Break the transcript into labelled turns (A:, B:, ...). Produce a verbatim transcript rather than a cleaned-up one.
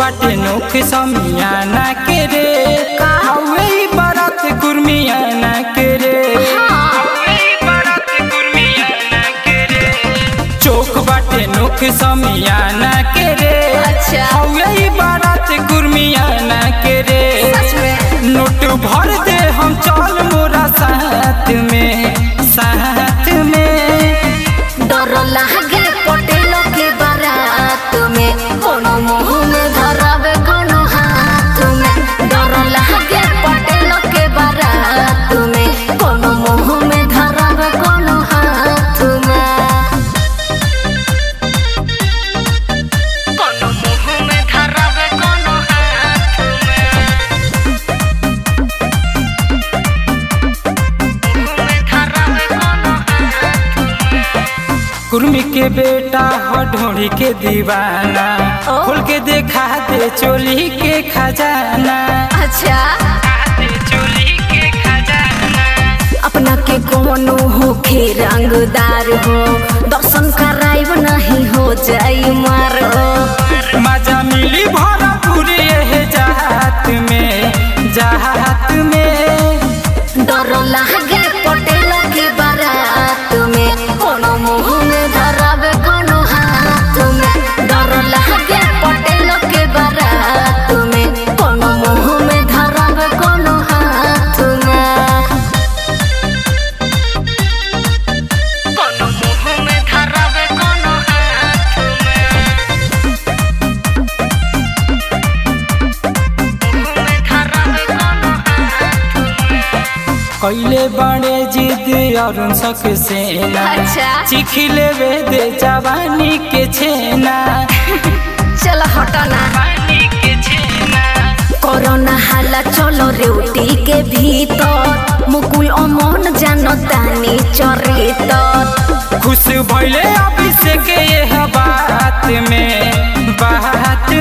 A: बाटे नोख समियाना के रे हवे बारात कुर्मियाना के रे चौक बाटे नोख समियाना के रे हवे बारात कुर्मियाना के रे नोट भर दे हम चल मोरा साथ में साथ में
B: डर लागे पटेल के बारात में कोनो मुँह में धरावे कोनो हाथ में डर लागे पटेल के बारात में कोनो मुँह में धरावे कोनो हाथ में कोनो मुँह में धरावे कोनो हाथ
A: कुर्मी के बेटा हो ढोड़ी के दीवाना खोल के देखा दे चोली के खजाना
B: अच्छा
A: चोली के खजाना
B: अपना के कोनो होखे रंगदार हो दर्शन कराइब नहीं हो जाई मारो
A: मजा मिली भरा पूरे जात में जात में
B: डर लागे पटेल के बारात में कोनो मुँह में धरावे कोनो हाथ में डर लागे पटेल के बारात में कोनो मुँह में धरावे कोनो हाथ में कोनो मुँह में धरावे कोनो हाथ
A: कैले बड़े जिद और सक सेना
B: अच्छा।
A: चिख लेवे दे जवानी के छेना
B: चल हटना
A: के छेना
B: कोरोना हाला चलो रेवटी के भीतर मुकुल अमन जानो तानी चरितर
A: खुश भइले अभिषेक ये बात में बात